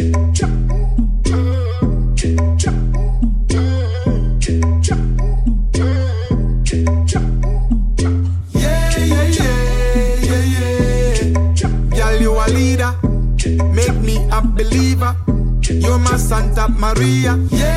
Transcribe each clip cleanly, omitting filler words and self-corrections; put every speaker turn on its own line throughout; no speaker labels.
Girl, you a leader, make me a believer. You're my Santa Maria.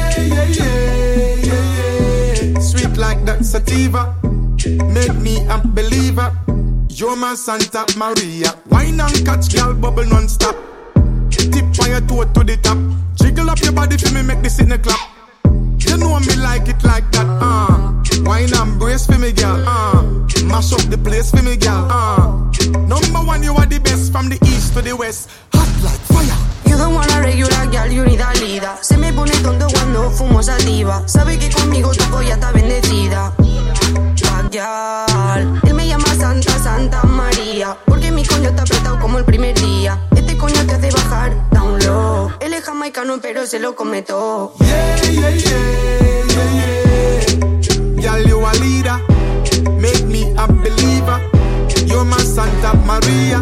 Sweet like that sativa, make me a believer. You're my Santa Maria. Wine and catch, girl, bubble non-stop. Tip on your toe to the top. Jiggle up your body for me, make this in the clap. You know me like it like that, Wine and brace for me, girl, Mash up the place for me, girl, Number one, you are the best from the east to the west. Hot like fire.
You don't want a regular girl, you need a leader. Se me pone tonto cuando fumo sativa. Sabe que conmigo tu polla está bendecida. Bad girl. Él me llama Santa, Santa María, porque mi coño está apretado como el primer día. Este coño te hace bajar down low. Él es jamaicano pero se lo come todo.
Girl, you a leader, make me a believer. You're my Santa Maria.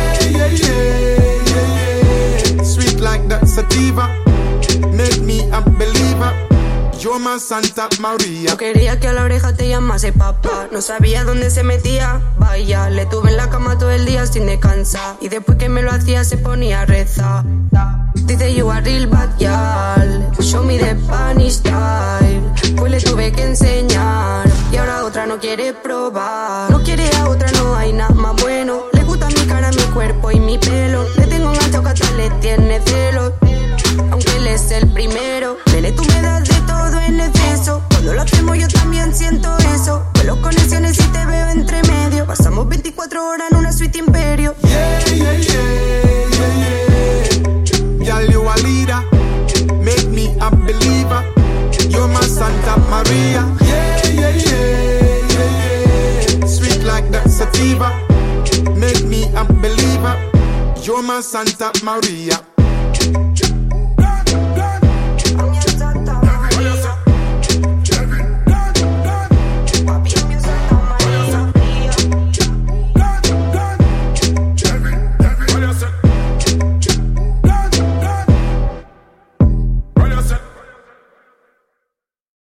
Sweet like that sativa, make me a believer. You're my Santa Maria.
No quería que a la oreja te llamase papá. No sabía dónde se metía. Vaya, le tuve en la cama todo el día sin descansar. Y después que me lo hacía se ponía a rezar. Dice you are real bad girl, show me the Spanish style. Pues le tuve que enseñar. Y ahora otra no quiere probar. No quiere a otra, no hay nada más bueno. Le gusta mi cara, mi cuerpo y mi pelo. Le tengo enganchado que hasta le tiene celos. Aunque él es el primero. Nene, tú me das de todo en exceso. Cuando lo hacemos yo también siento eso. Vuelo conexiones y te veo entre medio. Pasamos 24 horas en una suite imperio.
Girl, you a leader, make me a believer. You're my Santa Maria. Sweet like that sativa, make me a believer. You're my Santa Maria.